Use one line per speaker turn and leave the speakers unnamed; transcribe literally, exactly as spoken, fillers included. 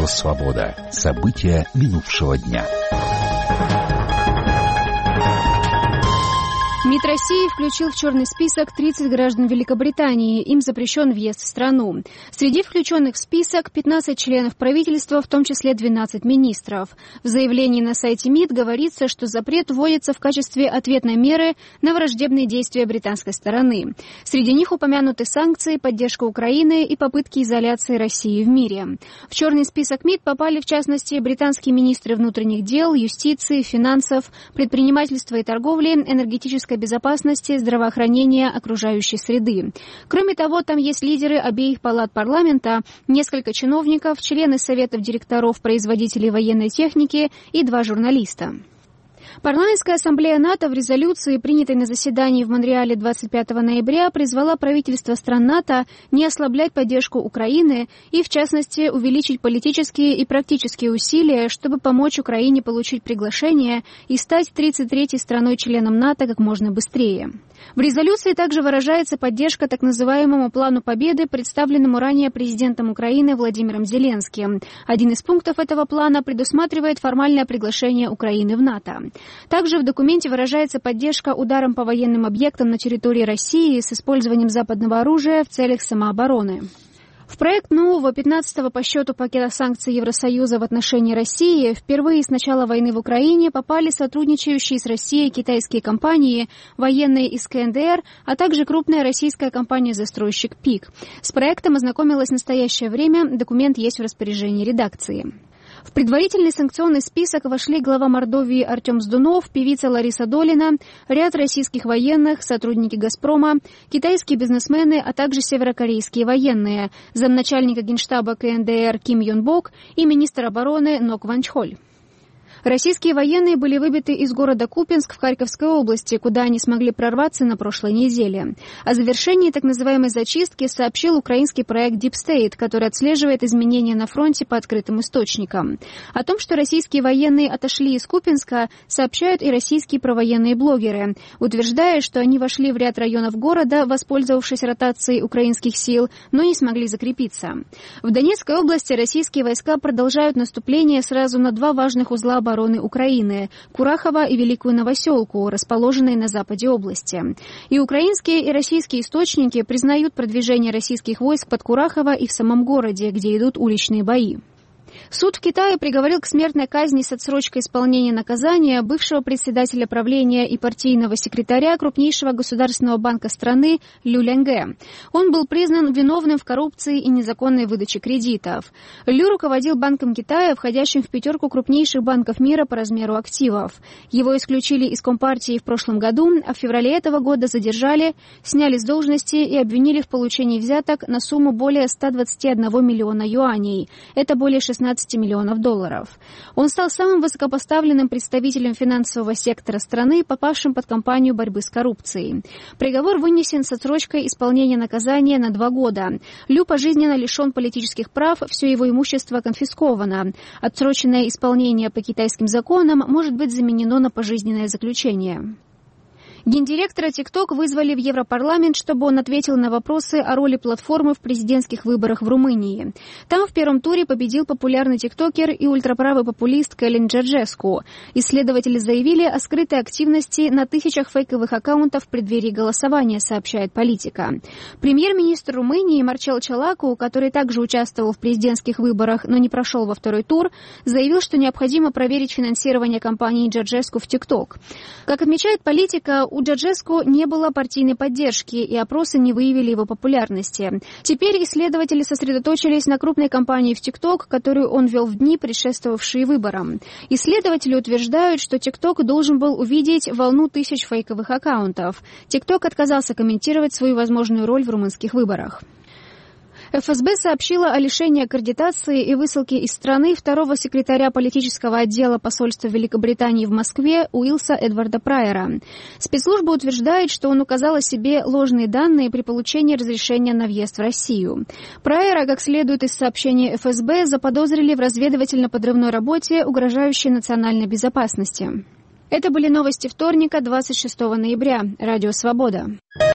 Радио «Свобода». События минувшего дня.
МИД России включил в черный список тридцать граждан Великобритании. Им запрещен въезд в страну. Среди включенных в список пятнадцать членов правительства, в том числе двенадцать министров. В заявлении на сайте МИД говорится, что запрет вводится в качестве ответной меры на враждебные действия британской стороны. Среди них упомянуты санкции, поддержка Украины и попытки изоляции России в мире. В черный список МИД попали, в частности, британские министры внутренних дел, юстиции, финансов, предпринимательства и торговли, энергетической безопасности, здравоохранения, окружающей среды. Кроме того, там есть лидеры обеих палат парламента, несколько чиновников, члены советов директоров производителей военной техники и два журналиста. Парламентская ассамблея НАТО в резолюции, принятой на заседании в Монреале двадцать пятого ноября, призвала правительства стран НАТО не ослаблять поддержку Украины и, в частности, увеличить политические и практические усилия, чтобы помочь Украине получить приглашение и стать тридцать третьей страной-членом НАТО как можно быстрее. В резолюции также выражается поддержка так называемому плану победы, представленному ранее президентом Украины Владимиром Зеленским. Один из пунктов этого плана предусматривает формальное приглашение Украины в НАТО. Также в документе выражается поддержка ударам по военным объектам на территории России с использованием западного оружия в целях самообороны. В проект нового пятнадцатого по счету пакета санкций Евросоюза в отношении России впервые с начала войны в Украине попали сотрудничающие с Россией китайские компании, военные из ка эн дэ эр, а также крупная российская компания-застройщик ПИК. С проектом ознакомилось в настоящее время, документ есть в распоряжении редакции. В предварительный санкционный список вошли глава Мордовии Артем Сдунов, певица Лариса Долина, ряд российских военных, сотрудники «Газпрома», китайские бизнесмены, а также северокорейские военные, замначальника генштаба ка эн дэ эр Ким Йон Бок и министр обороны Нок Ван Чхоль. Российские военные были выбиты из города Купенск в Харьковской области, куда они смогли прорваться на прошлой неделе. О завершении так называемой зачистки сообщил украинский проект Deep State, который отслеживает изменения на фронте по открытым источникам. О том, что российские военные отошли из Купенска, сообщают и российские провоенные блогеры, утверждая, что они вошли в ряд районов города, воспользовавшись ротацией украинских сил, но не смогли закрепиться. В Донецкой области российские войска продолжают наступление сразу на два важных узла обороны обороны Украины – Курахово и Великую Новоселку, расположенные на западе области. И украинские, и российские источники признают продвижение российских войск под Курахово и в самом городе, где идут уличные бои. Суд в Китае приговорил к смертной казни с отсрочкой исполнения наказания бывшего председателя правления и партийного секретаря крупнейшего государственного банка страны Лю Лянгэ. Он был признан виновным в коррупции и незаконной выдаче кредитов. Лю руководил Банком Китая, входящим в пятерку крупнейших банков мира по размеру активов. Его исключили из Компартии в прошлом году, а в феврале этого года задержали, сняли с должности и обвинили в получении взяток на сумму более ста двадцати одного миллиона юаней. Это более шестнадцати миллионов долларов. Он стал самым высокопоставленным представителем финансового сектора страны, попавшим под кампанию борьбы с коррупцией. Приговор вынесен с отсрочкой исполнения наказания на два года. Лю пожизненно лишен политических прав, все его имущество конфисковано. Отсроченное исполнение по китайским законам может быть заменено на пожизненное заключение. Гендиректора TikTok вызвали в Европарламент, чтобы он ответил на вопросы о роли платформы в президентских выборах в Румынии. Там в первом туре победил популярный тиктокер и ультраправый популист Калин Джорджеску. Исследователи заявили о скрытой активности на тысячах фейковых аккаунтов в преддверии голосования, сообщает Политика. Премьер-министр Румынии Марчел Чалаку, который также участвовал в президентских выборах, но не прошел во второй тур, заявил, что необходимо проверить финансирование кампании Джорджеску в TikTok. Как отмечает Политика, у Джорджеску не было партийной поддержки, и опросы не выявили его популярности. Теперь исследователи сосредоточились на крупной кампании в TikTok, которую он вел в дни, предшествовавшие выборам. Исследователи утверждают, что TikTok должен был увидеть волну тысяч фейковых аккаунтов. TikTok отказался комментировать свою возможную роль в румынских выборах. эф эс бэ сообщила о лишении аккредитации и высылке из страны второго секретаря политического отдела посольства Великобритании в Москве Уилса Эдварда Прайера. Спецслужба утверждает, что он указал о себе ложные данные при получении разрешения на въезд в Россию. Прайера, как следует из сообщения эф эс бэ, заподозрили в разведывательно-подрывной работе, угрожающей национальной безопасности. Это были новости вторника, двадцать шестого ноября. Радио «Свобода».